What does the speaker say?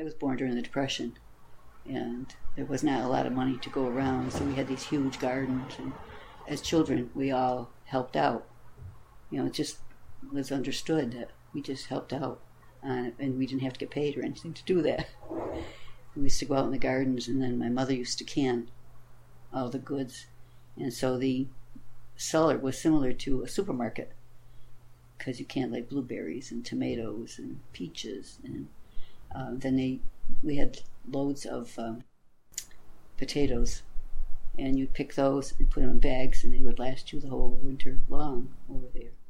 was born during the Depression, and there was not a lot of money to go around, so we had these huge gardens, and as children, we all helped out. It just was understood that we just helped out on it, and we didn't have to get paid or anything to do that. We used to go out in the gardens, and then my mother used to can all the goods, and so the cellar was similar to a supermarket, because you canned like blueberries and tomatoes and peaches, and then we had loads of potatoes, and you'd pick those and put them in bags, and they would last you the whole winter long over there.